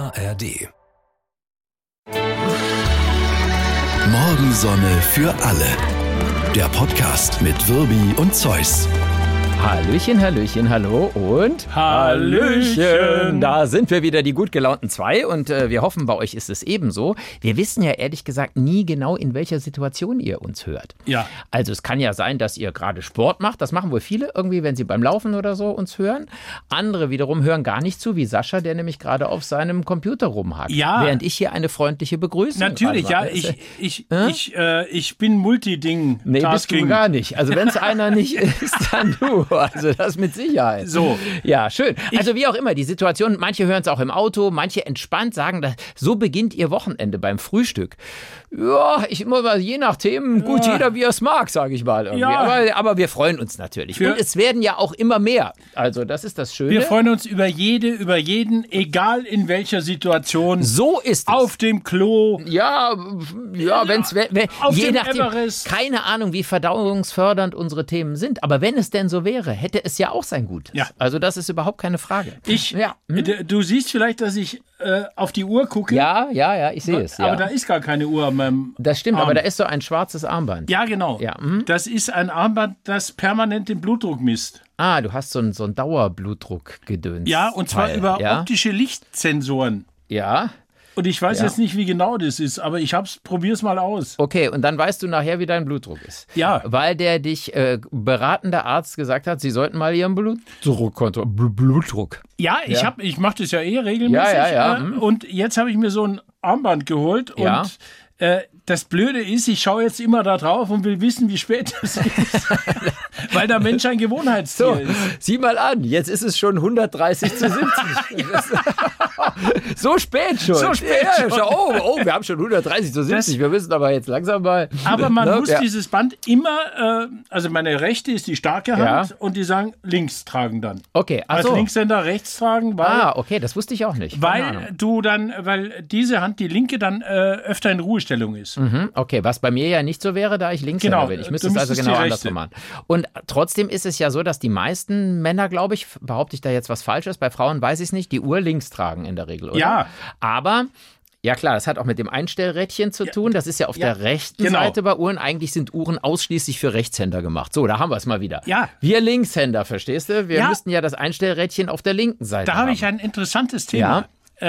ARD. Morgensonne für alle. Der Podcast mit Wirbi und Zeus. Hallöchen, Hallöchen, hallo und Hallöchen. Da sind wir wieder, die gut gelaunten zwei, und wir hoffen, bei euch ist es ebenso. Wir wissen ja ehrlich gesagt nie genau, in welcher Situation ihr uns hört. Ja. Also es kann ja sein, dass ihr gerade Sport macht, das machen wohl viele irgendwie, wenn sie beim Laufen oder so uns hören. Andere wiederum hören gar nicht zu, wie Sascha, der nämlich gerade auf seinem Computer rumhackt. Ja. Während ich hier eine freundliche Begrüßung Natürlich, ja, ich bin Multiding. Nee, bist du gar nicht. Also wenn es einer nicht ist, dann du. Also das mit Sicherheit. So. Ja, schön. Also wie auch immer, die Situation, manche hören es auch im Auto, manche entspannt sagen, so beginnt ihr Wochenende beim Frühstück. Ja, ich immer mal, je nach Themen, gut, jeder wie er es mag, sage ich mal. Irgendwie. Ja. Aber wir freuen uns natürlich. Und es werden ja auch immer mehr. Also das ist das Schöne. Wir freuen uns über jeden, egal in welcher Situation. So ist es. Auf dem Klo. Ja, auf je dem nachdem, Everest. keine Ahnung, wie verdauungsfördernd unsere Themen sind. Aber wenn es denn so wäre, hätte es ja auch sein Gutes. Ja. Also das ist überhaupt keine Frage. Du siehst vielleicht, dass ich auf die Uhr gucke. Ja, ich sehe es. Aber Ja. da ist gar keine Uhr an meinem Das stimmt, Arm. aber da ist so ein schwarzes Armband. Ja, genau. Ja, Das ist ein Armband, das permanent den Blutdruck misst. Ah, du hast so ein Dauerblutdruckgedöns. Ja, und zwar über optische Lichtsensoren. Ja. Und ich weiß Ja. jetzt nicht, wie genau das ist, aber probier's mal aus. Okay, und dann weißt du nachher, wie dein Blutdruck ist. Ja. Weil der dich beratender Arzt gesagt hat, sie sollten mal ihren Blutdruck kontrollieren. Blutdruck. Ja, ich mache das ja regelmäßig. Ja. Und jetzt habe ich mir so ein Armband geholt Ja. und das Blöde ist, ich schaue jetzt immer da drauf und will wissen, wie spät es ist. Weil der Mensch ein Gewohnheitstier So, ist. sieh mal an, jetzt ist es schon 130 zu 70. So spät schon. So spät ja, schon. Oh, wir haben schon 130 zu 70. Wir müssen aber jetzt langsam mal... Aber man muss Ja. dieses Band immer, also meine rechte ist die starke Hand Ja. und die sagen links tragen dann. Okay, ach Als so. Linkshänder rechts tragen, weil, Okay, das wusste ich auch nicht. Keine Ahnung. weil diese Hand, die linke, dann öfter in Ruhestellung ist. Okay, was bei mir ja nicht so wäre, da ich Linkshänder Genau, bin. Ich du müsste es also müsstest genau die andersrum rechte. machen. Und trotzdem ist es ja so, dass die meisten Männer, glaube ich, behaupte ich da jetzt was Falsches, bei Frauen weiß ich es nicht, die Uhr links tragen in der Regel, oder? Ja. Aber... Ja klar, das hat auch mit dem Einstellrädchen zu tun. Das ist ja auf der rechten genau. Seite bei Uhren. Eigentlich sind Uhren ausschließlich für Rechtshänder gemacht. So, da haben wir es mal wieder. Ja. Wir Linkshänder, verstehst du? Wir Ja. müssten ja das Einstellrädchen auf der linken Seite Da haben. habe ich ein interessantes Thema.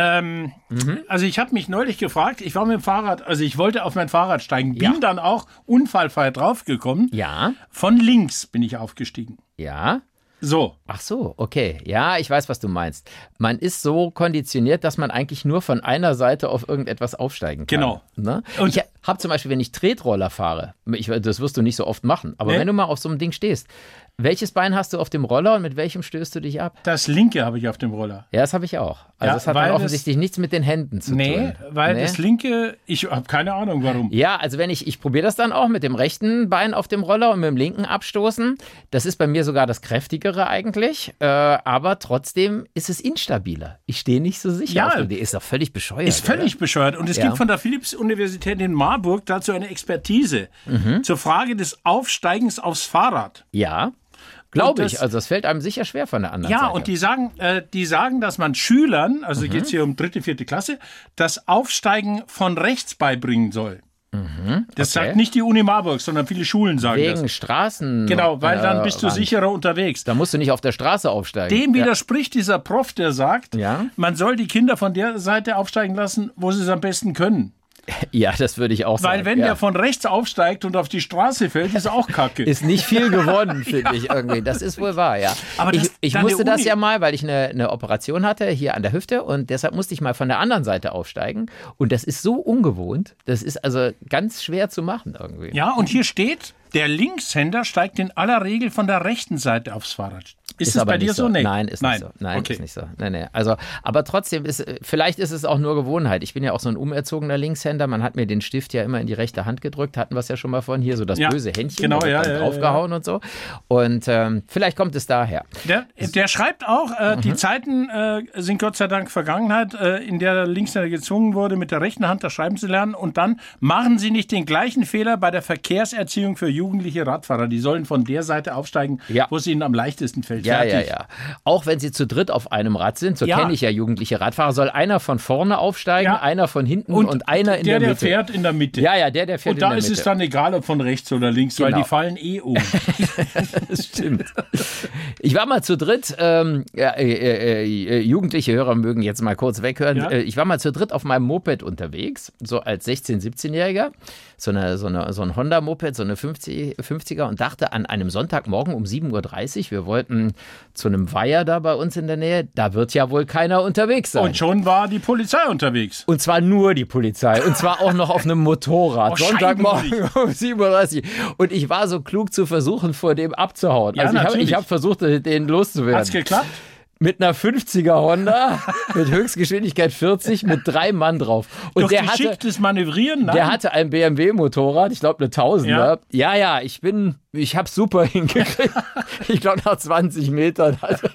Also ich habe mich neulich gefragt, ich war mit dem Fahrrad, also ich wollte auf mein Fahrrad steigen, bin Ja. dann auch unfallfrei draufgekommen. Ja, Von links bin ich aufgestiegen. ja. So. Ach so, okay. Ja, ich weiß, was du meinst. Man ist so konditioniert, dass man eigentlich nur von einer Seite auf irgendetwas aufsteigen kann. Genau. Ne? Und- Ich habe zum Beispiel, wenn ich Tretroller fahre, das wirst du nicht so oft machen, aber Nee. wenn du mal auf so einem Ding stehst, welches Bein hast du auf dem Roller und mit welchem stößt du dich ab? Das linke habe ich auf dem Roller. Ja, das habe ich auch. Also Ja, das hat weil dann das- offensichtlich nichts mit den Händen zu tun. Weil Nee? das linke, ich habe keine Ahnung warum. Ja, also wenn ich probiere das dann auch mit dem rechten Bein auf dem Roller und mit dem linken abstoßen. Das ist bei mir sogar das kräftigere eigentlich, aber trotzdem ist es instabiler. Ich stehe nicht so sicher. Ja. auf dem Ding. Ist doch völlig bescheuert. Ist völlig bescheuert. Und es Ja. gibt von der Philipps-Universität in Marburg dazu eine Expertise zur Frage des Aufsteigens aufs Fahrrad. Oder? Ja, glaube Und ich. das- Also das fällt einem sicher schwer von der anderen Ja, Seite. und die sagen, dass man Schülern, also geht es hier um 3., 4. Klasse, das Aufsteigen von rechts beibringen soll. Das okay. sagt nicht die Uni Marburg, sondern viele Schulen sagen Wegen das. Straßen. Genau, weil dann bist du Rand. sicherer unterwegs. Da musst du nicht auf der Straße aufsteigen. Dem widerspricht dieser Prof, der sagt, Ja. man soll die Kinder von der Seite aufsteigen lassen, wo sie es am besten können. Ja, das würde ich auch sagen. Weil wenn ja. der von rechts aufsteigt und auf die Straße fällt, ist auch kacke. Ist nicht viel gewonnen, finde ich irgendwie. Das ist wohl wahr, ja. Aber das- ich dann musste der das Uni- ja mal, weil ich eine Operation hatte hier an der Hüfte und deshalb musste ich mal von der anderen Seite aufsteigen. Und das ist so ungewohnt. Das ist also ganz schwer zu machen irgendwie. Ja, und hier steht, der Linkshänder steigt in aller Regel von der rechten Seite aufs Fahrrad. Ist das aber bei dir nicht so? Nee. Nein, ist nicht so. Nein, okay. ist nicht so. Nee. Also, aber trotzdem vielleicht ist es auch nur Gewohnheit. Ich bin ja auch so ein umerzogener Linkshänder. Man hat mir den Stift ja immer in die rechte Hand gedrückt. Hatten wir es ja schon mal von hier, so das Ja, böse Händchen. genau, da wird ja, dann ja, draufgehauen und so. Und vielleicht kommt es daher. Der schreibt auch, die Zeiten sind Gott sei Dank Vergangenheit, in der der Linkshänder gezwungen wurde, mit der rechten Hand das Schreiben zu lernen. Und dann machen Sie nicht den gleichen Fehler bei der Verkehrserziehung für jugendliche Radfahrer. Die sollen von der Seite aufsteigen, wo es ihnen am leichtesten fällt. Ja, Fertig. ja. Auch wenn sie zu dritt auf einem Rad sind, so kenne ich ja jugendliche Radfahrer, soll einer von vorne aufsteigen, einer von hinten und einer in der Mitte. Der fährt in der Mitte. Ja, der fährt in der Mitte. Und da ist es dann egal, ob von rechts oder links, weil die fallen um. Das stimmt. Ich war mal zu dritt, jugendliche Hörer mögen jetzt mal kurz weghören. Ja. Ich war mal zu dritt auf meinem Moped unterwegs, so als 16-, 17-Jähriger. So ein Honda-Moped, so eine 50er und dachte an einem Sonntagmorgen um 7:30 Uhr, wir wollten zu einem Weiher da bei uns in der Nähe, da wird ja wohl keiner unterwegs sein. Und schon war die Polizei unterwegs. Und zwar nur die Polizei. Und zwar auch noch auf einem Motorrad. Sonntagmorgen um 7:30 Uhr. Und ich war so klug zu versuchen, vor dem abzuhauen. Ja, also ich hab versucht, den loszuwerden. Hat's geklappt? Mit einer 50er Honda, mit Höchstgeschwindigkeit 40, mit 3 Mann drauf. Und durch geschicktes Manövrieren? Nein. Der hatte ein BMW-Motorrad, ich glaube eine 1000er. Ja, ich hab's super hingekriegt. Ich glaube nach 20 Metern.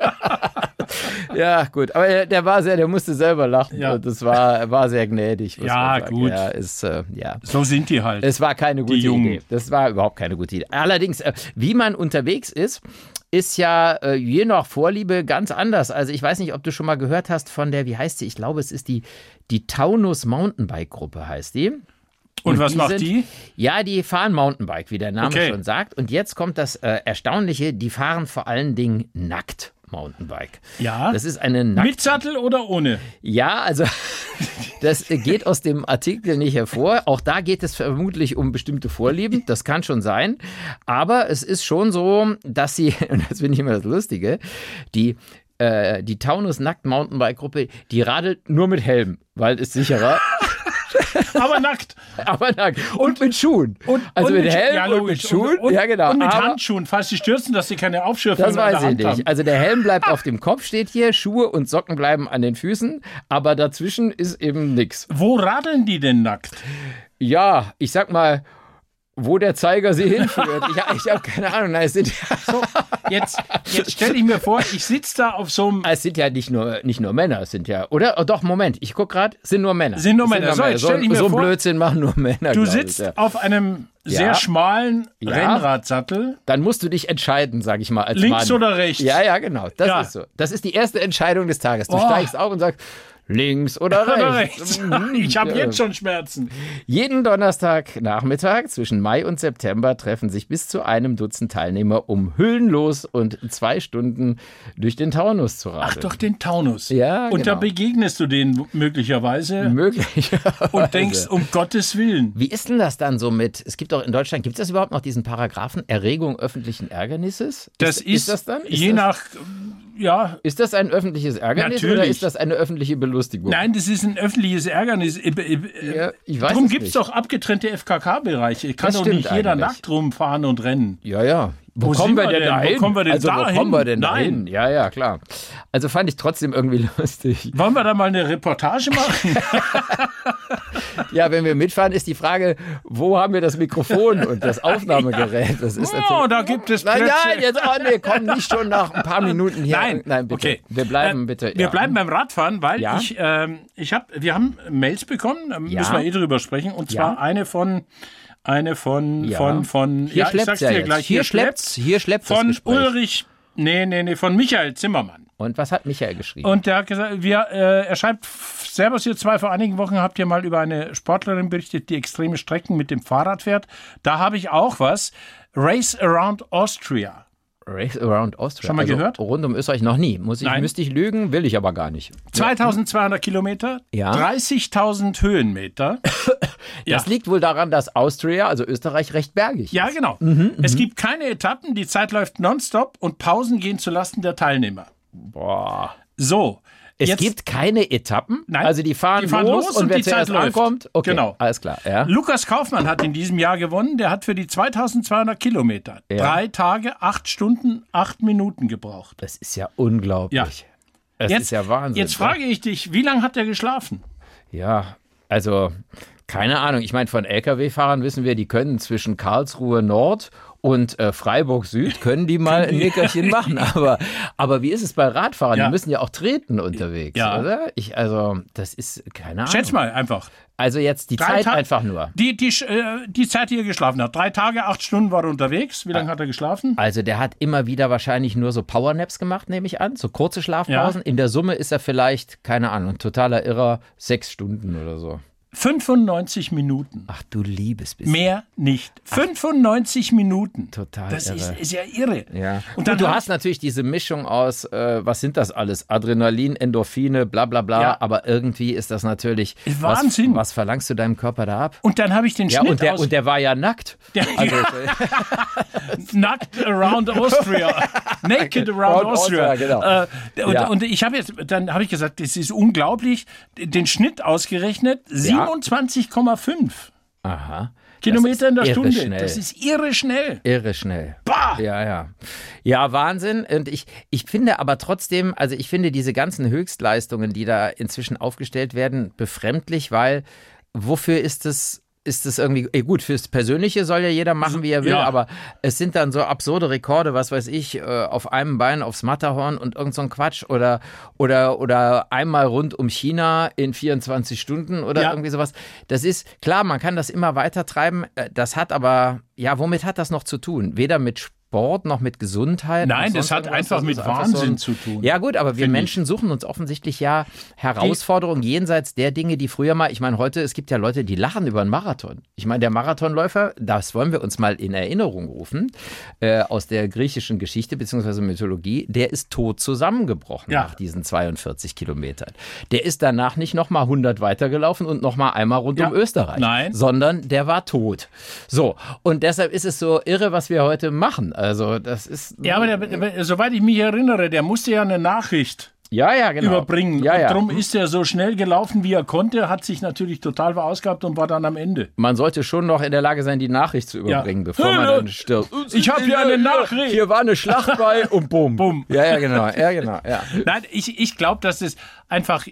Ja, gut. Aber der musste selber lachen. Ja. Und das war sehr gnädig. Ja, gut. Ja, so sind die halt. Es war keine gute Idee. Das war überhaupt keine gute Idee. Allerdings, wie man unterwegs ist ja je nach Vorliebe ganz anders. Also ich weiß nicht, ob du schon mal gehört hast von der, wie heißt sie? Ich glaube, es ist die Taunus Mountainbike-Gruppe heißt die. Und was macht die? Ja, die fahren Mountainbike, wie der Name schon sagt. Und jetzt kommt das Erstaunliche, die fahren vor allen Dingen nackt Mountainbike. Ja. Das ist eine mit Sattel oder ohne? Ja, also das geht aus dem Artikel nicht hervor. Auch da geht es vermutlich um bestimmte Vorlieben. Das kann schon sein. Aber es ist schon so, dass sie, und das finde ich immer das Lustige, die Taunus Nackt Mountainbike Gruppe, die radelt nur mit Helm, weil es sicherer. Aber nackt. Und mit Schuhen. Also mit Helm und mit Schuhen. Ja, genau. Und mit Handschuhen, falls sie stürzen, dass sie keine Aufschürfung haben. Das weiß ich nicht. Also der Helm bleibt auf dem Kopf, steht hier. Schuhe und Socken bleiben an den Füßen. Aber dazwischen ist eben nichts. Wo radeln die denn nackt? Ja, ich sag mal, wo der Zeiger sie hinführt. Ich habe keine Ahnung. Nein, so, jetzt stelle ich mir vor, ich sitze da auf so einem... Es sind ja nicht nur Männer, es sind ja... Oder? Oh, doch, Moment, ich gucke gerade, sind nur Männer. So, jetzt stell ich mir vor, so Blödsinn machen nur Männer, du sitzt auf einem sehr schmalen Rennradsattel. Dann musst du dich entscheiden, sage ich mal, als links Mann. Oder rechts? Ja, genau. Das ist so. Das ist die erste Entscheidung des Tages. Du steigst auf und sagst... Links oder rechts? Ich habe jetzt schon Schmerzen. Jeden Donnerstagnachmittag zwischen Mai und September treffen sich bis zu 1 Dutzend Teilnehmer, um hüllenlos und 2 Stunden durch den Taunus zu radeln. Ach doch, den Taunus. Ja, und da begegnest du denen möglicherweise. Und denkst, um Gottes Willen. Wie ist denn das dann so mit, es gibt doch in Deutschland, gibt es das überhaupt noch, diesen Paragraphen Erregung öffentlichen Ärgernisses? Ist das dann? Ja. Ist das ein öffentliches Ärgernis? Natürlich. Oder ist das eine öffentliche Belustigung? Nein, das ist ein öffentliches Ärgernis. Darum gibt es doch abgetrennte FKK-Bereiche. Kann doch nicht jeder nackt rumfahren und rennen. Ja. Wo kommen wir denn dahin? Wo kommen wir denn dahin? Ja, klar. Also fand ich trotzdem irgendwie lustig. Wollen wir da mal eine Reportage machen? Ja, wenn wir mitfahren, ist die Frage, wo haben wir das Mikrofon und das Aufnahmegerät? Das ist da gibt es Plätze. Komm nicht schon nach ein paar Minuten hier. Nein, bitte. Okay. Wir bleiben bitte. Wir bleiben beim Radfahren, weil wir haben Mails bekommen, müssen wir drüber sprechen, und zwar eine von ich sag's dir gleich. Hier schleppt von Ulrich, von Michael Zimmermann. Und was hat Michael geschrieben? Und der hat gesagt, er schreibt, Servus ihr zwei, vor einigen Wochen habt ihr mal über eine Sportlerin berichtet, die extreme Strecken mit dem Fahrrad fährt. Da habe ich auch was. Race Around Austria. Race Around Austria. Schon mal gehört? Rund um Österreich noch nie. Müsste ich lügen, will ich aber gar nicht. 2200 Kilometer, 30.000 Höhenmeter. Das liegt wohl daran, dass Austria, also Österreich, recht bergig ist. Ja, genau. Es gibt keine Etappen, die Zeit läuft nonstop und Pausen gehen zulasten der Teilnehmer. Boah. So. Es gibt keine Etappen? Nein. Also die fahren los und wer zuerst ankommt? Okay, genau. Alles klar. Ja. Lukas Kaufmann hat in diesem Jahr gewonnen. Der hat für die 2200 Kilometer 3 Tage, 8 Stunden, 8 Minuten gebraucht. Das ist ja unglaublich. Ja. Das ist ja Wahnsinn. Jetzt frage ich dich, wie lange hat er geschlafen? Ja, also keine Ahnung. Ich meine, von Lkw-Fahrern wissen wir, die können zwischen Karlsruhe Nord und Freiburg Süd können die mal ein Nickerchen machen. Aber wie ist es bei Radfahrern? Die müssen ja auch treten unterwegs, oder? Das ist keine Ahnung. Schätz mal einfach. Also jetzt die Zeit einfach nur. Die Zeit, die er geschlafen hat. 3 Tage, 8 Stunden war er unterwegs. Wie lange hat er geschlafen? Also der hat immer wieder wahrscheinlich nur so Powernaps gemacht, nehme ich an. So kurze Schlafpausen. In der Summe ist er vielleicht, keine Ahnung, totaler Irrer, 6 Stunden oder so. 95 Minuten. Ach du liebes bisschen. Mehr nicht. 95 Minuten. Total Das irre. ist ja irre. Ja. Und dann du hast natürlich diese Mischung aus, was sind das alles? Adrenalin, Endorphine, bla bla bla. Ja. Aber irgendwie ist das natürlich... Wahnsinn. Was verlangst du deinem Körper da ab? Und dann habe ich den Schnitt und der war ja nackt. Nackt around Austria. Naked around Austria. Genau. Und dann habe ich gesagt, das ist unglaublich. Den Schnitt ausgerechnet, 27,5 Kilometer in der Stunde. Schnell. Das ist irre schnell. Irre schnell. Bah! Ja. Ja, Wahnsinn. Und ich finde aber trotzdem, also ich finde diese ganzen Höchstleistungen, die da inzwischen aufgestellt werden, befremdlich, weil wofür ist es irgendwie, gut, fürs Persönliche soll ja jeder machen, wie er will, aber es sind dann so absurde Rekorde, was weiß ich, auf einem Bein aufs Matterhorn und irgend so ein Quatsch oder einmal rund um China in 24 Stunden oder irgendwie sowas. Das ist, klar, man kann das immer weiter treiben, das hat aber, womit hat das noch zu tun? Weder mit Sport noch mit Gesundheit. Nein, das hat einfach mit Wahnsinn zu tun. Ja gut, aber wir Menschen suchen uns offensichtlich ja Herausforderungen jenseits der Dinge, die früher mal, ich meine heute, es gibt ja Leute, die lachen über einen Marathon. Ich meine, der Marathonläufer, das wollen wir uns mal in Erinnerung rufen, aus der griechischen Geschichte bzw. Mythologie, der ist tot zusammengebrochen nach diesen 42 Kilometern. Der ist danach nicht nochmal 100 weitergelaufen und nochmal einmal rund um Österreich, sondern der war tot. So, und deshalb ist es so irre, was wir heute machen. Also das ist... Ja, aber soweit ich mich erinnere, der musste ja eine Nachricht genau. überbringen. Ja. Und darum ist er so schnell gelaufen, wie er konnte, hat sich natürlich total verausgabt und war dann am Ende. Man sollte schon noch in der Lage sein, die Nachricht zu überbringen, bevor man dann stirbt. Ich habe hier eine Nachricht. Hier war eine Schlacht bei und bumm. Bumm. Ja, genau. Nein, ich glaube, dass es einfach,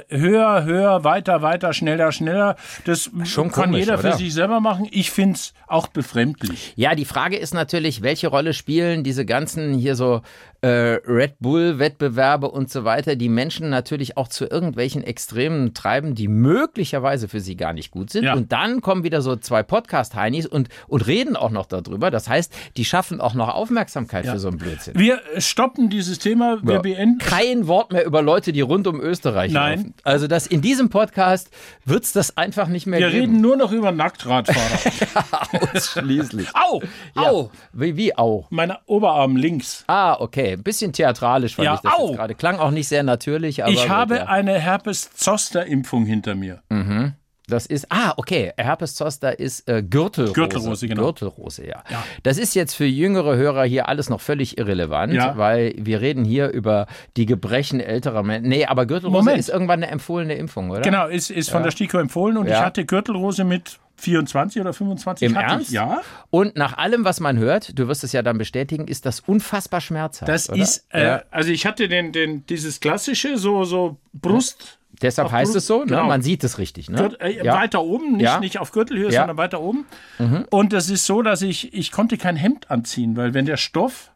höher, weiter, schneller. Das schon kann komisch, jeder oder? für sich selber machen. Ich finde es auch befremdlich. Ja, die Frage ist natürlich, welche Rolle spielen diese ganzen hier so Red Bull-Wettbewerbe und so weiter, die Menschen natürlich auch zu irgendwelchen Extremen treiben, die möglicherweise für sie gar nicht gut sind. Ja. Und dann kommen wieder so 2 Podcast-Heinis und reden auch noch darüber. Das heißt, die schaffen auch noch Aufmerksamkeit für so einen Blödsinn. Wir stoppen dieses Thema. Wir beenden. Kein Wort mehr über Leute, die rund um Österreich laufen. Also in diesem Podcast wird es das einfach nicht mehr Wir geben. reden nur noch über Nacktradfahrer. Ausschließlich. Au! Au! Wie au? Mein Oberarm links. Ah, okay. Ein bisschen theatralisch fand ich das au! jetzt gerade. Klang auch nicht sehr natürlich. Aber Ich gut, habe eine Herpes-Zoster-Impfung hinter mir. Das ist, okay, Herpes Zoster ist Gürtelrose. Gürtelrose, genau. Gürtelrose, ja. Das ist jetzt für jüngere Hörer hier alles noch völlig irrelevant, weil wir reden hier über die Gebrechen älterer Menschen. Nee, aber Gürtelrose ist irgendwann eine empfohlene Impfung, oder? Genau, ist von der STIKO empfohlen und ich hatte Gürtelrose mit 24 oder 25. Im Ernst? Ja. Und nach allem, was man hört, du wirst es ja dann bestätigen, ist das unfassbar schmerzhaft. Das oder? ist, also ich hatte dieses klassische, so Brust. Deshalb heißt es so, genau. Ne? Man sieht es richtig. Ne? Weiter oben, nicht auf Gürtelhöhe, sondern weiter oben. Und das ist so, dass ich konnte kein Hemd anziehen, weil wenn der Stoff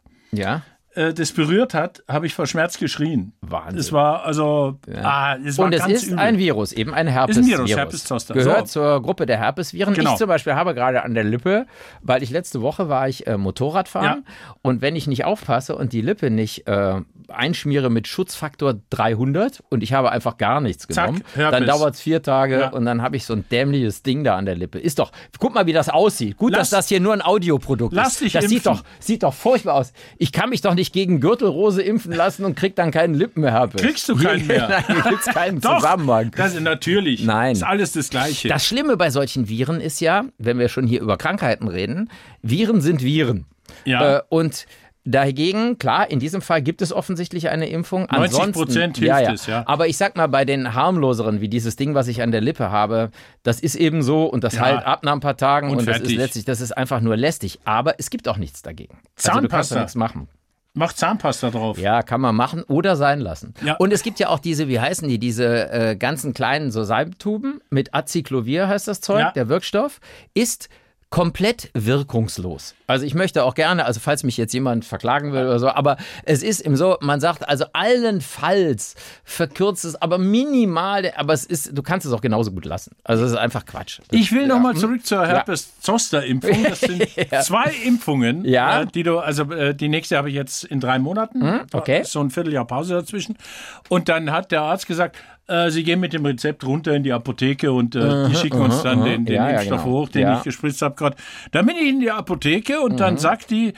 das berührt hat, habe ich vor Schmerz geschrien. Wahnsinn. Es war es war und es ganz ist übel. ein Virus, eben ein Herpesvirus. Ist ein Virus, Herpes-Zoster. Gehört zur Gruppe der Herpesviren. Genau. Ich zum Beispiel habe gerade an der Lippe, weil letzte Woche war ich Motorradfahren und wenn ich nicht aufpasse und die Lippe nicht einschmiere mit Schutzfaktor 300 und ich habe einfach gar nichts genommen, dann dauert es 4 Tage und dann habe ich so ein dämliches Ding da an der Lippe. Ist doch, guck mal, wie das aussieht. Gut, dass das hier nur ein Audioprodukt ist. Das sieht doch furchtbar aus. Ich kann mich doch nicht gegen Gürtelrose impfen lassen und krieg dann keinen Lippenherpes. Kriegst du keinen mehr? Nein, hier gibt's keinen Zusammenhang. Das ist natürlich. Nein. Ist alles das Gleiche. Das Schlimme bei solchen Viren ist ja, wenn wir schon hier über Krankheiten reden, Viren sind Viren. Ja. Und dagegen, klar, in diesem Fall gibt es offensichtlich eine Impfung. 90% hilft es, ja. Aber ich sag mal, bei den harmloseren, wie dieses Ding, was ich an der Lippe habe, das ist eben so und das heilt ab nach ein paar Tagen und das ist einfach nur lästig. Aber es gibt auch nichts dagegen. Zahnpasta. Also du kannst ja nichts machen. Mach Zahnpasta drauf. Ja, kann man machen oder sein lassen. Ja. Und es gibt ja auch diese, wie heißen die, diese ganzen kleinen so Salbtuben mit Acyclovir heißt das Zeug, der Wirkstoff, ist komplett wirkungslos. Also ich möchte auch gerne, also falls mich jetzt jemand verklagen will oder so, aber es ist eben so, man sagt also allenfalls verkürzt es, aber minimal, aber du kannst es auch genauso gut lassen. Also es ist einfach Quatsch. Ich will nochmal zurück zur Herpes-Zoster-Impfung. Das sind 2 Impfungen, die du, also die nächste habe ich jetzt in 3 Monaten. Okay. So ein Vierteljahr Pause dazwischen. Und dann hat der Arzt gesagt, Sie gehen mit dem Rezept runter in die Apotheke und die schicken uns dann den Impfstoff hoch, den ich gespritzt habe gerade. Dann bin ich in die Apotheke und dann sagt die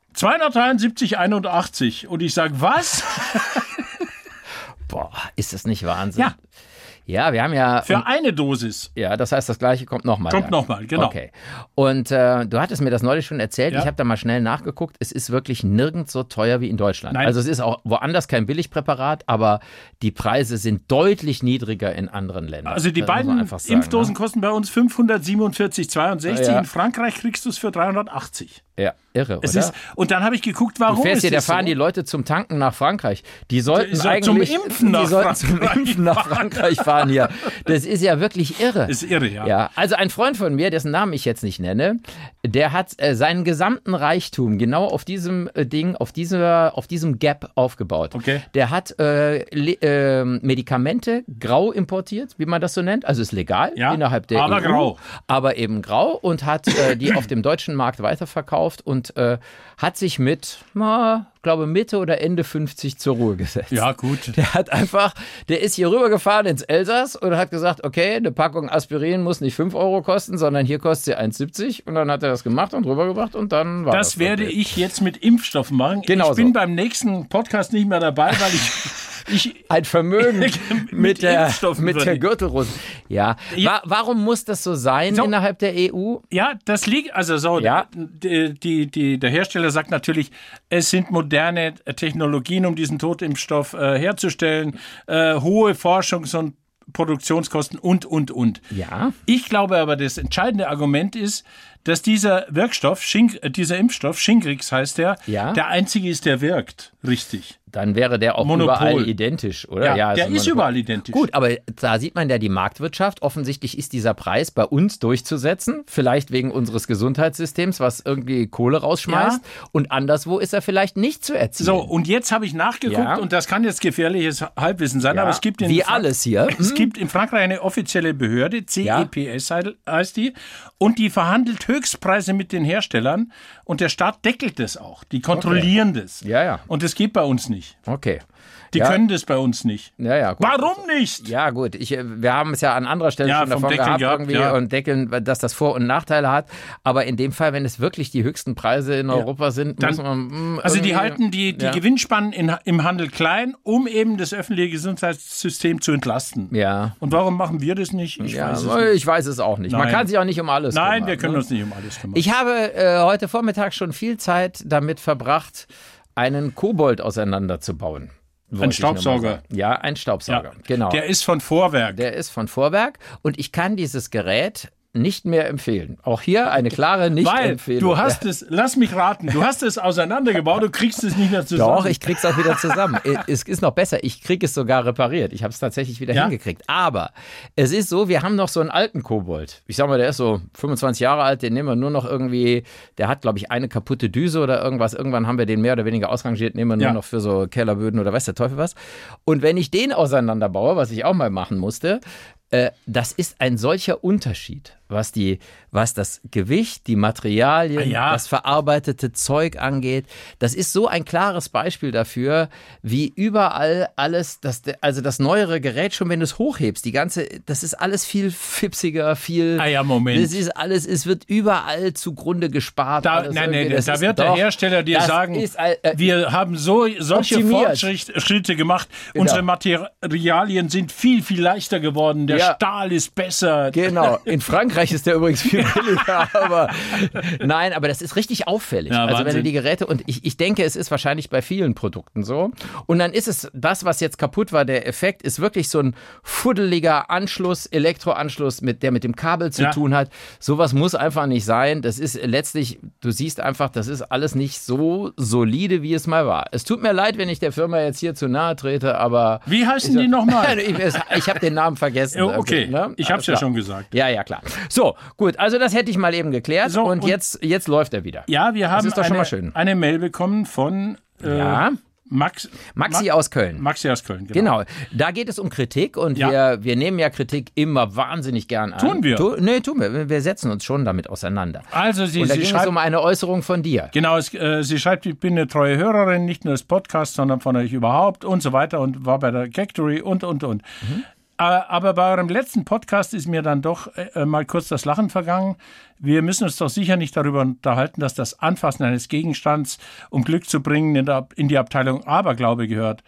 273,81 und ich sage, was? Boah, ist das nicht Wahnsinn? Ja. Ja, wir haben ja... Für eine Dosis. Ja, das heißt, das Gleiche kommt nochmal. Kommt nochmal, genau. Okay. Und du hattest mir das neulich schon erzählt. Ja. Ich habe da mal schnell nachgeguckt. Es ist wirklich nirgends so teuer wie in Deutschland. Nein. Also es ist auch woanders kein Billigpräparat, aber die Preise sind deutlich niedriger in anderen Ländern. Also die beiden Impfdosen kosten bei uns 547,62. Ja. In Frankreich kriegst du es für 380. Ja, irre, oder? Und dann habe ich geguckt, warum du fährst ist hier, da das fahren so? die Leute zum Tanken nach Frankreich. Die sollten eigentlich zum Impfen nach Frankreich fahren hier. Das ist ja wirklich irre. Ist irre, ja. Also ein Freund von mir, dessen Namen ich jetzt nicht nenne, der hat seinen gesamten Reichtum genau auf diesem Ding, auf diesem Gap aufgebaut. Okay. Der hat Medikamente grau importiert, wie man das so nennt. Also ist legal innerhalb der aber EU. Grau. Aber eben grau und hat die auf dem deutschen Markt weiterverkauft und hat sich mit, glaube Mitte oder Ende 50 zur Ruhe gesetzt. Ja, gut. Der ist hier rübergefahren ins Elsass und hat gesagt, okay, eine Packung Aspirin muss nicht 5 Euro kosten, sondern hier kostet sie 1,70 und dann hat er das gemacht und rübergebracht und dann war das. Das werde ich jetzt mit Impfstoffen machen. Genau ich bin beim nächsten Podcast nicht mehr dabei, weil ich ein Vermögen mit der Gürtelrose. Ja. Warum muss das so sein innerhalb der EU? Ja, das liegt, also so, der Hersteller sagt natürlich, es sind moderne Technologien, um diesen Totimpfstoff herzustellen, hohe Forschungs- und Produktionskosten und. Ja. Ich glaube aber, das entscheidende Argument ist, dass dieser Impfstoff, Shingrix heißt der einzige ist, der wirkt. Richtig. Dann wäre der auch überall identisch, oder? Ja, der ist überall identisch. Gut, aber da sieht man ja die Marktwirtschaft. Offensichtlich ist dieser Preis bei uns durchzusetzen. Vielleicht wegen unseres Gesundheitssystems, was irgendwie Kohle rausschmeißt. Ja. Und anderswo ist er vielleicht nicht zu erzielen. So, und jetzt habe ich nachgeguckt und das kann jetzt gefährliches Halbwissen sein, aber es gibt alles hier. Es gibt in Frankreich eine offizielle Behörde, CEPS heißt die, und die verhandelt Höchstpreise mit den Herstellern und der Staat deckelt das auch. Die kontrollieren das. Ja. Und das geht bei uns nicht. Okay. Die können das bei uns nicht. Ja, gut. Warum nicht? Ja, gut. Wir haben es ja an anderer Stelle schon davon gehabt und deckeln, dass das Vor- und Nachteile hat. Aber in dem Fall, wenn es wirklich die höchsten Preise in Europa sind, muss man... Also die halten die Gewinnspannen im Handel klein, um eben das öffentliche Gesundheitssystem zu entlasten. Ja. Und warum machen wir das nicht? Ich weiß es auch nicht. Nein. Man kann sich auch nicht um alles kümmern. Nein, wir können uns nicht um alles kümmern. Ich habe heute Vormittag schon viel Zeit damit verbracht, einen Kobold auseinanderzubauen. Ein Staubsauger. Ja, ein Staubsauger, genau. Der ist von Vorwerk. Und ich kann dieses Gerät nicht mehr empfehlen. Auch hier eine klare Nicht-Empfehlung. Du hast es, lass mich raten, du hast es auseinandergebaut, du kriegst es nicht mehr zusammen. Doch, ich krieg's auch wieder zusammen. Es ist noch besser, ich kriege es sogar repariert. Ich habe es tatsächlich wieder hingekriegt. Aber es ist so, wir haben noch so einen alten Kobold. Ich sag mal, der ist so 25 Jahre alt, den nehmen wir nur noch irgendwie, der hat, glaube ich, eine kaputte Düse oder irgendwas. Irgendwann haben wir den mehr oder weniger ausrangiert, nehmen wir nur noch für so Kellerböden oder weiß der Teufel was. Und wenn ich den auseinanderbaue, was ich auch mal machen musste, das ist ein solcher Unterschied, was das Gewicht, die Materialien, das verarbeitete Zeug angeht. Das ist so ein klares Beispiel dafür, wie überall alles, das neuere Gerät, schon wenn du es hochhebst, das ist alles viel fipsiger, viel... Moment. Das ist alles, es wird überall zugrunde gespart. Da wird der Hersteller dir sagen, wir haben solche Fortschritte gemacht, unsere Materialien sind viel, viel leichter geworden, der Stahl ist besser. Genau, in Frankreich ist der übrigens viel billiger, aber das ist richtig auffällig. Ja, also Wahnsinn. wenn du die Geräte, und ich denke, es ist wahrscheinlich bei vielen Produkten so. Und dann ist es, das, was jetzt kaputt war, der Effekt, ist wirklich so ein fuddeliger Anschluss, Elektroanschluss, der mit dem Kabel zu tun hat. Sowas muss einfach nicht sein. Das ist letztlich, du siehst einfach, das ist alles nicht so solide, wie es mal war. Es tut mir leid, wenn ich der Firma jetzt hier zu nahe trete, aber... Wie heißen die nochmal? Ich habe den Namen vergessen. Okay, ne? Ich habe es ja schon gesagt. Ja, klar. So, gut, also das hätte ich mal eben geklärt so, und jetzt läuft er wieder. Ja, wir haben ist doch schon mal schön. Eine Mail bekommen von Maxi aus Köln. Maxi aus Köln, genau. Da geht es um Kritik und wir nehmen ja Kritik immer wahnsinnig gern an. Tun wir? Tun wir. Wir setzen uns schon damit auseinander. Also und da ging es um eine Äußerung von dir. Genau, sie schreibt, ich bin eine treue Hörerin, nicht nur des Podcasts, sondern von euch überhaupt und so weiter und war bei der Gagtory und. Mhm. Aber bei eurem letzten Podcast ist mir dann doch mal kurz das Lachen vergangen. Wir müssen uns doch sicher nicht darüber unterhalten, dass das Anfassen eines Gegenstands, um Glück zu bringen, in die Abteilung Aberglaube gehört.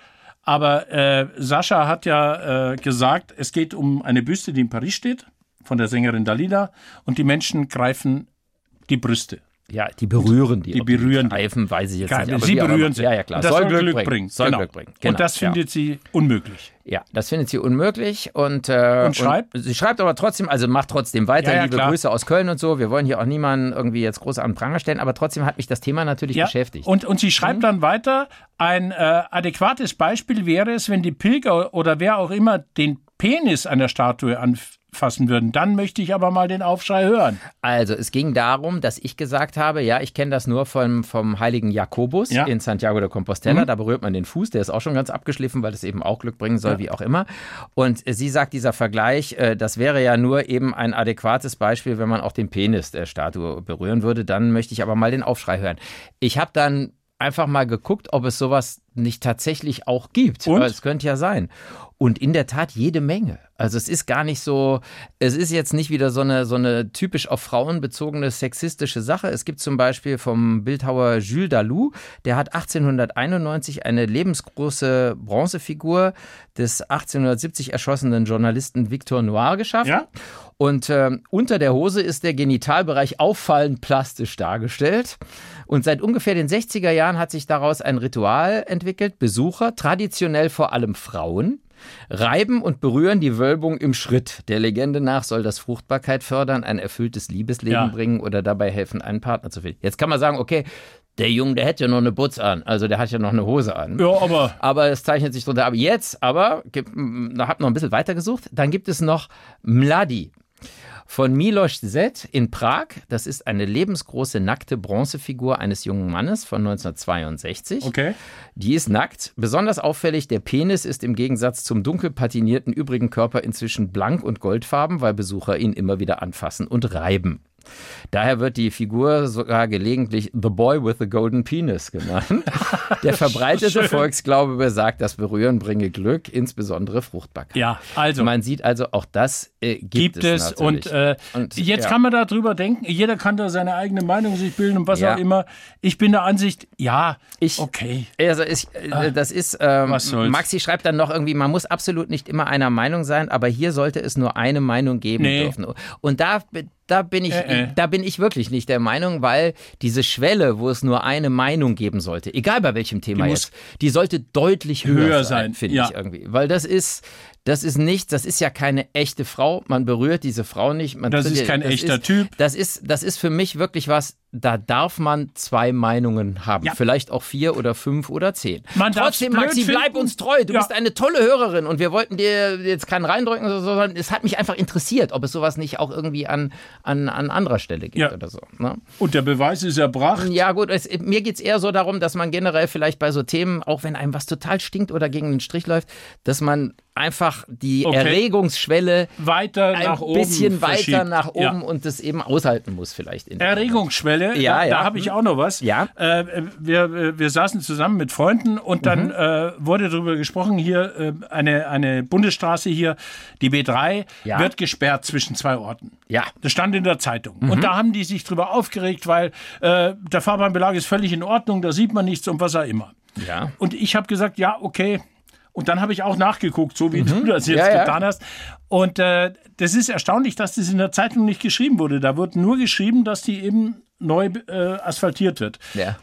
Aber Sascha hat ja gesagt, es geht um eine Büste, die in Paris steht, von der Sängerin Dalida, und die Menschen greifen die Brüste. Ja, die berühren die. Die berühren greifen, weiß ich jetzt nicht. Aber sie berühren sie. Ja, klar. Und das soll Glück bringen. Soll Glück bringen. Genau. Und das findet sie unmöglich. Ja, das findet sie unmöglich und schreibt? Und sie schreibt aber trotzdem, also macht trotzdem weiter, liebe klar. Grüße aus Köln und so. Wir wollen hier auch niemanden irgendwie jetzt groß an den Pranger stellen, aber trotzdem hat mich das Thema natürlich beschäftigt. Und sie schreibt dann weiter, ein adäquates Beispiel wäre es, wenn die Pilger oder wer auch immer den Penis einer Statue anfassen würden. Dann möchte ich aber mal den Aufschrei hören. Also es ging darum, dass ich gesagt habe, ja, ich kenne das nur vom heiligen Jakobus in Santiago de Compostela. Da berührt man den Fuß, der ist auch schon ganz abgeschliffen, weil das eben auch Glück bringen soll, wie auch immer. Und sie sagt, dieser Vergleich, das wäre ja nur eben ein adäquates Beispiel, wenn man auch den Penis der Statue berühren würde. Dann möchte ich aber mal den Aufschrei hören. Ich habe dann einfach mal geguckt, ob es sowas nicht tatsächlich auch gibt. Und? Es könnte ja sein. Und in der Tat jede Menge. Also es ist gar nicht so, es ist jetzt nicht wieder so eine typisch auf Frauen bezogene sexistische Sache. Es gibt zum Beispiel vom Bildhauer Jules Dalou, der hat 1891 eine lebensgroße Bronzefigur des 1870 erschossenen Journalisten Victor Noir geschaffen. Ja? Und unter der Hose ist der Genitalbereich auffallend plastisch dargestellt. Und seit ungefähr den 60er Jahren hat sich daraus ein Ritual entwickelt. Besucher, traditionell vor allem Frauen, reiben und berühren die Wölbung im Schritt. Der Legende nach soll das Fruchtbarkeit fördern, ein erfülltes Liebesleben bringen oder dabei helfen, einen Partner zu finden. Jetzt kann man sagen, okay, der Junge, der hätte ja noch eine Butz an, also der hat ja noch eine Hose an. Ja, aber es zeichnet sich drunter ab. Jetzt aber, da habt noch ein bisschen weitergesucht, dann gibt es noch Mladi von Miloš Z in Prag. Das ist eine lebensgroße nackte Bronzefigur eines jungen Mannes von 1962. Okay. Die ist nackt. Besonders auffällig, der Penis ist im Gegensatz zum dunkel patinierten übrigen Körper inzwischen blank und goldfarben, weil Besucher ihn immer wieder anfassen und reiben. Daher wird die Figur sogar gelegentlich The Boy with the Golden Penis genannt. Der verbreitete Volksglaube besagt, das Berühren bringe Glück, insbesondere Fruchtbarkeit. Ja, also. Man sieht also, auch das gibt es und jetzt kann man darüber denken, jeder kann da seine eigene Meinung sich bilden und was auch immer. Ich bin der Ansicht, okay. Also das ist, Maxi schreibt dann noch irgendwie, man muss absolut nicht immer einer Meinung sein, aber hier sollte es nur eine Meinung geben dürfen. Und da bin ich wirklich nicht der Meinung, weil diese Schwelle, wo es nur eine Meinung geben sollte, egal bei welchem Thema die sollte deutlich höher sein, finde ich irgendwie. Weil das ist nichts, das ist ja keine echte Frau, man berührt diese Frau nicht. Das ist kein echter Typ. Das ist für mich wirklich was, da darf man zwei Meinungen haben. Ja. Vielleicht auch 4 oder 5 oder 10. Trotzdem, Maxi, bleib uns treu. Du bist eine tolle Hörerin und wir wollten dir jetzt keinen reindrücken, sondern es hat mich einfach interessiert, ob es sowas nicht auch irgendwie an anderer Stelle gibt oder so. Ne? Und der Beweis ist erbracht. Ja gut, mir geht es eher so darum, dass man generell vielleicht bei so Themen, auch wenn einem was total stinkt oder gegen den Strich läuft, dass man einfach die Erregungsschwelle weiter nach oben bisschen weiter nach oben und das eben aushalten muss vielleicht. Erregungsschwelle, da habe ich auch noch was. Ja. Wir saßen zusammen mit Freunden und dann wurde darüber gesprochen, hier eine Bundesstraße hier, die B3, wird gesperrt zwischen 2 Orten. Ja. Das stand in der Zeitung. Und da haben die sich drüber aufgeregt, weil der Fahrbahnbelag ist völlig in Ordnung, da sieht man nichts und was auch immer. Ja. Und ich habe gesagt, ja, okay. Und dann habe ich auch nachgeguckt, so wie du das jetzt getan hast. Und das ist erstaunlich, dass das in der Zeitung nicht geschrieben wurde. Da wird nur geschrieben, dass die eben neu asphaltiert wird. Ja.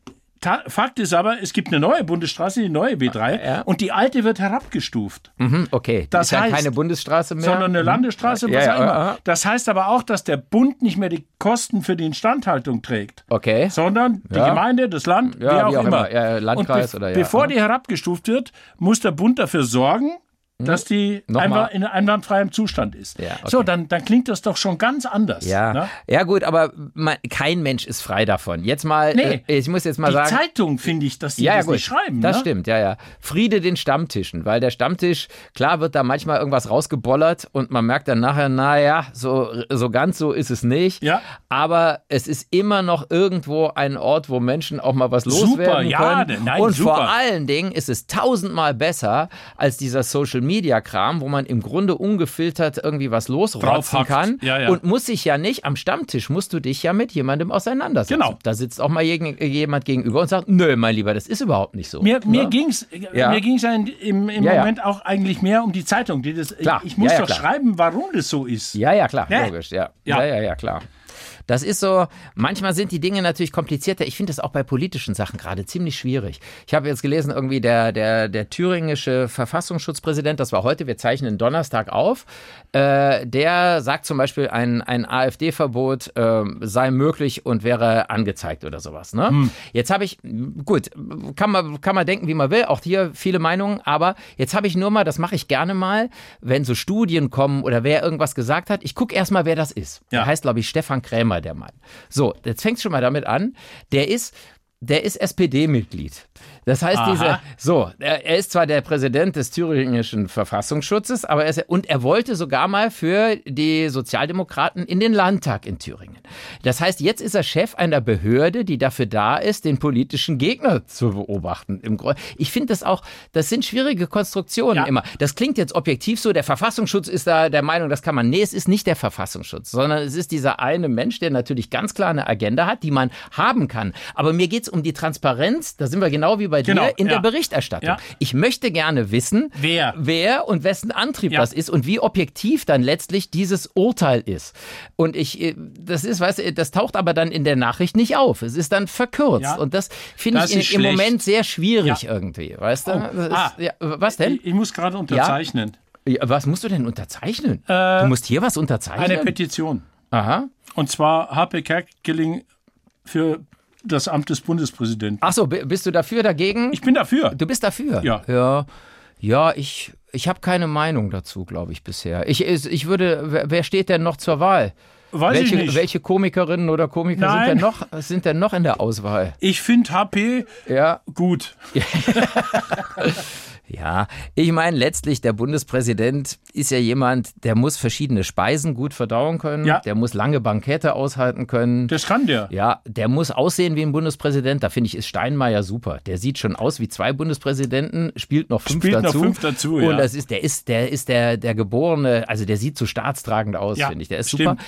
Fakt ist aber, es gibt eine neue Bundesstraße, die neue B3, und die alte wird herabgestuft. Okay, das heißt, keine Bundesstraße mehr, sondern eine Landesstraße, was auch immer. Das heißt aber auch, dass der Bund nicht mehr die Kosten für die Instandhaltung trägt, sondern die Gemeinde, das Land, wer auch immer. Ja, Landkreis bevor die herabgestuft wird, muss der Bund dafür sorgen, dass die einfach in einwandfreiem Zustand ist. Ja, okay. So, dann klingt das doch schon ganz anders. Ja, ne? Ja gut, aber kein Mensch ist frei davon. Jetzt mal, ich muss jetzt mal sagen. Die Zeitung, finde ich, dass die das nicht schreiben. Das stimmt, ja. Friede den Stammtischen, weil der Stammtisch, klar wird da manchmal irgendwas rausgebollert und man merkt dann nachher, naja, so ganz so ist es nicht. Ja. Aber es ist immer noch irgendwo ein Ort, wo Menschen auch mal was loswerden können. Und vor allen Dingen ist es 1000-mal besser als dieser Social-Media-Kram, wo man im Grunde ungefiltert irgendwie was losrotzen kann und muss sich ja nicht, am Stammtisch musst du dich ja mit jemandem auseinandersetzen. Genau. Da sitzt auch mal jemand gegenüber und sagt, nö, mein Lieber, das ist überhaupt nicht so. Mir ging es im Moment auch eigentlich mehr um die Zeitung. Ich muss doch schreiben, warum das so ist. Ja, klar, logisch. Ja, klar. Das ist so, manchmal sind die Dinge natürlich komplizierter. Ich finde das auch bei politischen Sachen gerade ziemlich schwierig. Ich habe jetzt gelesen, irgendwie der thüringische Verfassungsschutzpräsident, das war heute, wir zeichnen Donnerstag auf, der sagt zum Beispiel, ein AfD-Verbot sei möglich und wäre angezeigt oder sowas. Ne? Jetzt habe ich, gut, kann man denken, wie man will, auch hier viele Meinungen, aber jetzt habe ich nur mal, das mache ich gerne mal, wenn so Studien kommen oder wer irgendwas gesagt hat, ich gucke erstmal, wer das ist. Ja. Der heißt, glaube ich, Stefan Krämer, der Mann. So, jetzt fängt es schon mal damit an, der ist SPD-Mitglied. Das heißt, er ist zwar der Präsident des thüringischen Verfassungsschutzes, aber er wollte sogar mal für die Sozialdemokraten in den Landtag in Thüringen. Das heißt, jetzt ist er Chef einer Behörde, die dafür da ist, den politischen Gegner zu beobachten. Ich finde das sind schwierige Konstruktionen immer. Das klingt jetzt objektiv so, der Verfassungsschutz ist da der Meinung, das kann man. Nee, es ist nicht der Verfassungsschutz, sondern es ist dieser eine Mensch, der natürlich ganz klar eine Agenda hat, die man haben kann. Aber mir geht es um die Transparenz, da sind wir genau wie bei dir, in der Berichterstattung. Ja. Ich möchte gerne wissen, wer und wessen Antrieb das ist und wie objektiv dann letztlich dieses Urteil ist. Und das taucht aber dann in der Nachricht nicht auf. Es ist dann verkürzt. Ja. Und das finde ich im Moment sehr schwierig irgendwie. Weißt du? Was denn? Ich muss gerade unterzeichnen. Ja, was musst du denn unterzeichnen? Du musst hier was unterzeichnen? Eine Petition. Aha. Und zwar Harpe Kerkeling für das Amt des Bundespräsidenten. Ach so, bist du dafür, dagegen? Ich bin dafür. Du bist dafür? Ja. Ja, ich habe keine Meinung dazu, glaube ich, bisher. Wer steht denn noch zur Wahl? Weiß ich nicht. Welche Komikerinnen oder Komiker sind denn noch in der Auswahl? Ich finde HP gut. Ja, ich meine, letztlich der Bundespräsident ist ja jemand, der muss verschiedene Speisen gut verdauen können, der muss lange Bankette aushalten können. Das kann der. Ja, der muss aussehen wie ein Bundespräsident, da finde ich, ist Steinmeier super. Der sieht schon aus wie 2 Bundespräsidenten, spielt noch 5 dazu. Und der ist der geborene, also der sieht so staatstragend aus, finde ich, der ist super.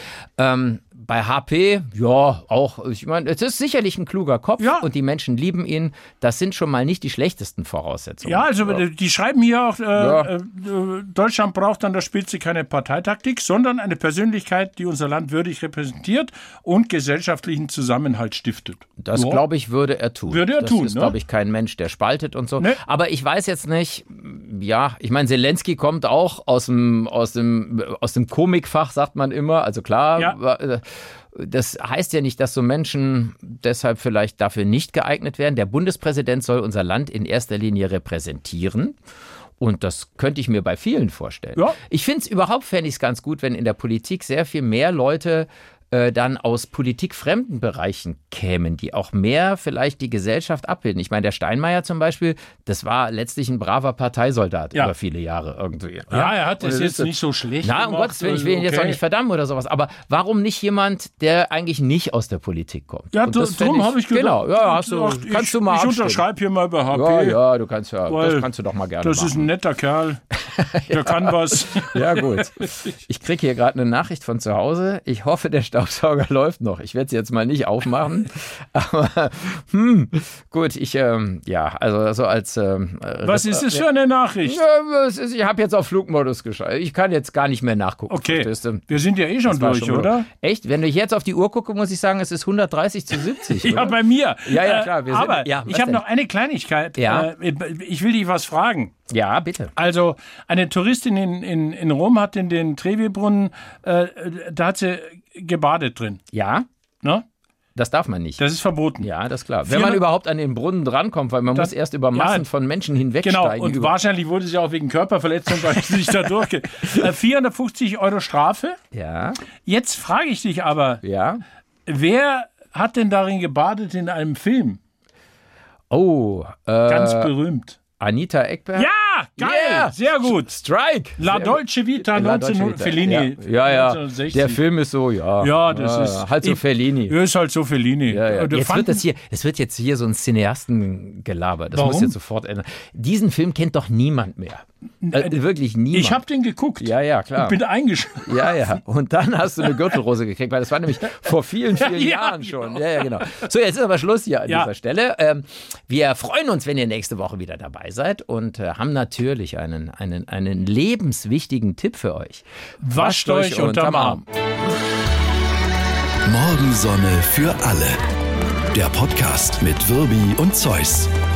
Bei HP, auch, ich meine, es ist sicherlich ein kluger Kopf und die Menschen lieben ihn. Das sind schon mal nicht die schlechtesten Voraussetzungen. Ja, also die schreiben hier auch, Deutschland braucht an der Spitze keine Parteitaktik, sondern eine Persönlichkeit, die unser Land würdig repräsentiert und gesellschaftlichen Zusammenhalt stiftet. Das, glaube ich, würde er tun. Das ist, glaube ich, kein Mensch, der spaltet und so. Nee. Aber ich weiß jetzt nicht, ich meine, Zelensky kommt auch aus dem Komikfach, sagt man immer. Also klar, das heißt ja nicht, dass so Menschen deshalb vielleicht dafür nicht geeignet werden. Der Bundespräsident soll unser Land in erster Linie repräsentieren. Und das könnte ich mir bei vielen vorstellen. Ja. Fände ich es ganz gut, wenn in der Politik sehr viel mehr Leute dann aus politikfremden Bereichen kämen, die auch mehr vielleicht die Gesellschaft abbilden. Ich meine, der Steinmeier zum Beispiel, das war letztlich ein braver Parteisoldat über viele Jahre irgendwie. Ja, er hat das jetzt nicht so schlecht gemacht. Um Gottes Willen, ich will ihn jetzt auch nicht verdammen oder sowas, aber warum nicht jemand, der eigentlich nicht aus der Politik kommt? Ja, darum habe ich gedacht. Genau, kannst du mal Ich unterschreibe hier mal bei HP. Ja, das kannst du doch mal gerne machen. Das ist ein netter Kerl, der kann was. Ja, gut. Ich kriege hier gerade eine Nachricht von zu Hause. Ich hoffe, der Staubsauger läuft noch. Ich werde sie jetzt mal nicht aufmachen. Aber gut, also so als... was ist das für eine Nachricht? Ich habe jetzt auf Flugmodus geschaltet. Ich kann jetzt gar nicht mehr nachgucken. Okay, wir sind ja schon durch, oder? Echt? Wenn ich jetzt auf die Uhr gucke, muss ich sagen, es ist 130:70. Ja, bei mir. Ja, klar. Aber ich habe noch eine Kleinigkeit. Ja? Ich will dich was fragen. Ja, bitte. Also eine Touristin in Rom hat in den Trevi-Brunnen, da hat sie gebadet drin. Ja. Ne? Das darf man nicht. Das ist verboten. Ja, das ist klar. Wenn man überhaupt an den Brunnen drankommt, weil man muss erst über Massen von Menschen hinwegsteigen. Genau, und wahrscheinlich wurde sie auch wegen Körperverletzung, weil sie sich da durchgeht. 450 € Strafe. Ja. Jetzt frage ich dich aber, wer hat denn darin gebadet in einem Film? Oh. Ganz berühmt. Anita Ekberg? Ja, geil, sehr gut. Strike. La Dolce Vita, 1900, Fellini. Ja, 1960. Der Film ist so, das ist halt so Fellini. Ja, ist halt so Fellini. Ja. Es wird jetzt hier so ein Cineastengelaber. Das muss jetzt sofort ändern. Diesen Film kennt doch niemand mehr. Wirklich niemand. Ich habe den geguckt. Ja, klar. Und bin eingeschlafen. Ja. Und dann hast du eine Gürtelrose gekriegt, weil das war nämlich vor vielen Jahren schon. Ja, genau. So, jetzt ist aber Schluss hier an dieser Stelle. Wir freuen uns, wenn ihr nächste Woche wieder dabei seid und haben natürlich einen lebenswichtigen Tipp für euch. Wascht euch unterm Arm. Morgensonne für alle. Der Podcast mit Wirbi und Zeus.